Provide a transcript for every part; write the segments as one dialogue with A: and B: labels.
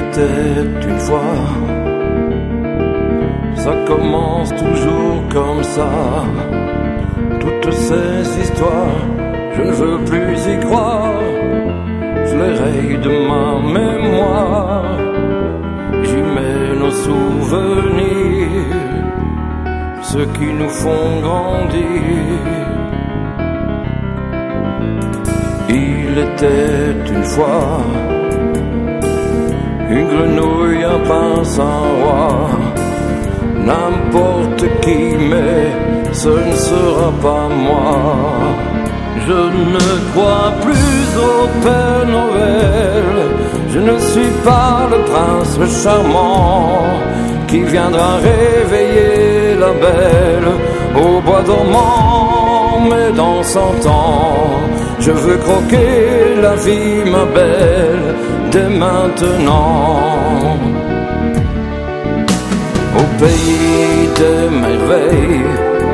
A: était une fois, ça commence toujours comme ça. Toutes ces histoires, je ne veux plus y croire. Je les raye de ma mémoire. J'y mets nos souvenirs, ceux qui nous font grandir. Il était une fois une grenouille, un pince, un roi. N'importe qui, mais ce ne sera pas moi. Je ne crois plus au Père Noël. Je ne suis pas le prince charmant qui viendra réveiller la belle au bois dormant. Mais dans 100 ans, je veux croquer la vie, ma belle, dès maintenant. Au pays des merveilles,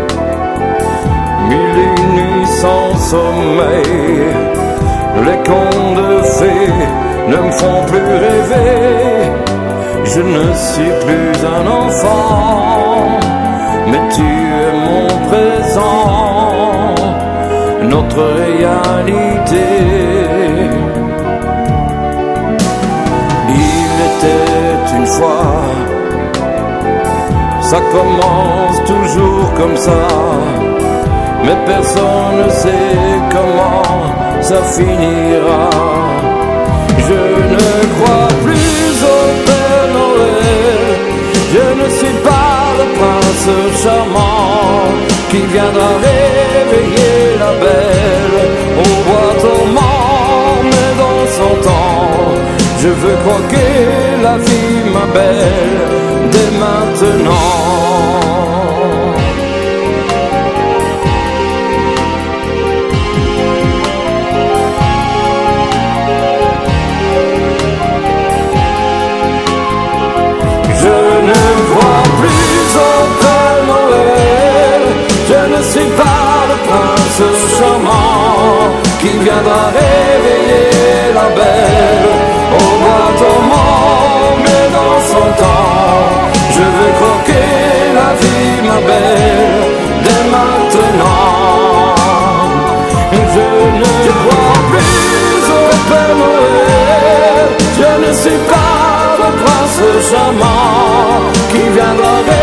A: 1001 nuits sans sommeil, les contes de fées ne me font plus rêver. Je ne suis plus un enfant, mais tu es mon présent, notre réalité. Il était une fois, ça commence toujours comme ça, mais personne ne sait comment ça finira. Je ne crois plus au Père Noël. Je ne suis pas le prince charmant qui viendra réveiller la belle au bois dormant. Mais dans 100 ans, je veux croquer la vie, ma belle, dès maintenant. Je ne suis pas le prince charmant qui viendra réveiller la belle au bois dormant. Mais dans 100 ans, je veux croquer la vie, ma belle, dès maintenant. Je ne crois plus au Père Noël. Je ne suis pas le prince charmant qui viendra réveiller